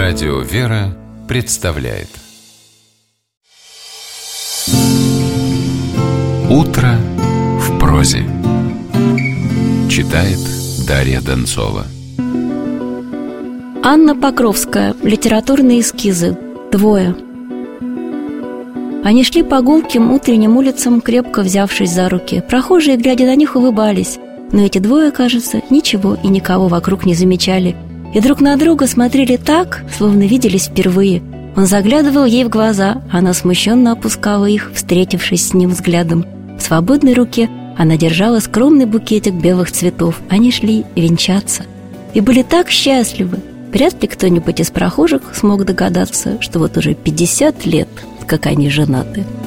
Радио «Вера» представляет «Утро в прозе». Читает Дарья Донцова. Анна Покровская. Литературные эскизы. Двое. Они шли по гулким утренним улицам, крепко взявшись за руки. Прохожие, глядя на них, улыбались. Но эти двое, кажется, ничего и никого вокруг не замечали. И друг на друга смотрели так, словно виделись впервые. Он заглядывал ей в глаза, она смущенно опускала их, встретившись с ним взглядом. В свободной руке она держала скромный букетик белых цветов. Они шли венчаться и были так счастливы. Вряд ли кто-нибудь из прохожих смог догадаться, что вот уже 50 лет, как они женаты.